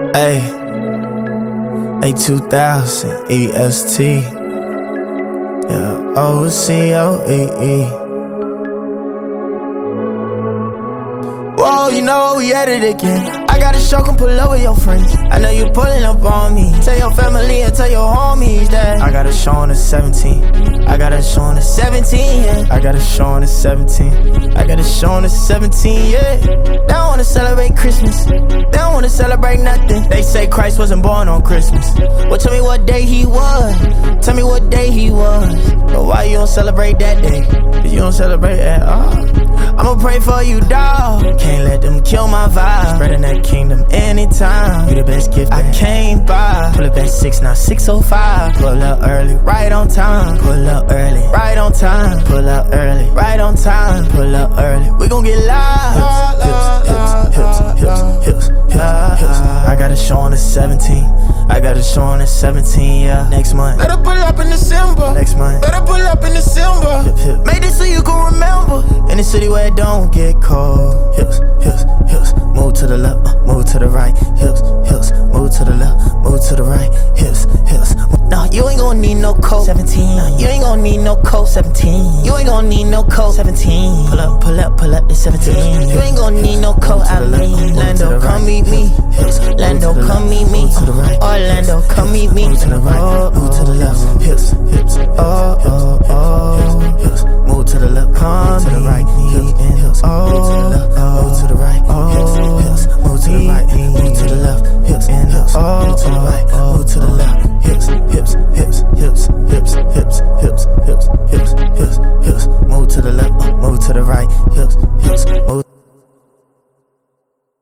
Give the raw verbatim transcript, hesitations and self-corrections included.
Hey, A two thousand E S T. Yeah, O C O E E. Whoa, you know we at it again. I got a show, come pull up with your friends. I know you pulling up on me. Tell your family and tell your homies that I got a show on the seventeen. I got a show on the seventeen, yeah. I got a show on the seventeen. I got a show on the seventeen, yeah. They don't wanna celebrate Christmas. They don't wanna celebrate nothing. They say Christ wasn't born on Christmas. Well, tell me what day he was. Tell me what day he was. But why you don't celebrate that day? Cause you don't celebrate at all. I'ma pray for you, dawg. Can't let them kill my vibe. Spreading that kingdom anytime. You the best gift I came by. Pull up at six, now six oh five. Pull up early, right on time. Pull up early, right on time. Pull up early, right on time. Pull up early, we gon' get live. Hips, hips, hips, hips, hips, hips, hips, hips. I got a show on the seventeen. I got a show on the seventeen, yeah. Next month. Better pull up in December. Next month. Better pull up in December. Hip, hip. Make this so you can remember. In the city where it don't get cold. Hips, hips, hips. Move to the left, uh, move to the right. Hips, hips. Move to the left, move to the right. Hips, hips. Nah, you ain't gon' need no coat. seventeen. Nah, you ain't gon' need no coat. seventeen. You ain't gon' need no coat. seventeen. Pull up, pull up, pull up the seventeen. You ain't gon' need no coat. I mean, Lando, come meet me. Lando, come meet me. Orlando, come meet me. Move to the right, move to the left. Hips, hips. Oh, oh, oh. Hips, move to the left, come to the right. Hips, hips. Move to the left, move to the right.